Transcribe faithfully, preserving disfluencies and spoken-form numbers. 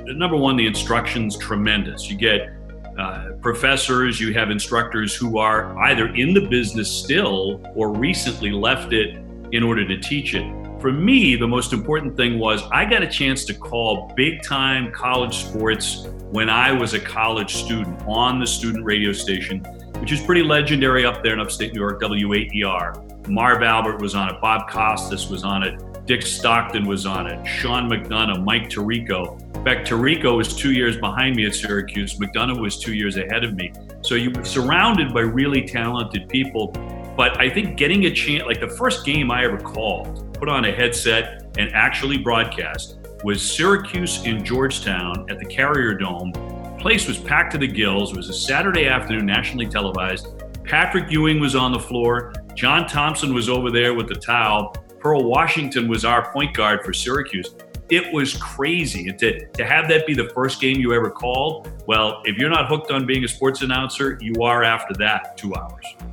number one, the instruction's tremendous. You get uh, professors, you have instructors who are either in the business still or recently left it in order to teach it. For me, the most important thing was I got a chance to call big-time college sports when I was a college student on the student radio station, which is pretty legendary up there in upstate New York, W eight E R. Marv Albert was on it, Bob Costas was on it, Dick Stockton was on it, Sean McDonough, Mike Tirico. In fact, Tirico was two years behind me at Syracuse. McDonough was two years ahead of me. So you were surrounded by really talented people. But I think getting a chance, like the first game I ever called, put on a headset and actually broadcast, was Syracuse in Georgetown at the Carrier Dome. The place was packed to the gills. It was a Saturday afternoon, nationally televised. Patrick Ewing was on the floor. John Thompson was over there with the towel. Pearl Washington was our point guard for Syracuse. It was crazy. And to, to have that be the first game you ever called, well, if you're not hooked on being a sports announcer, you are after that two hours.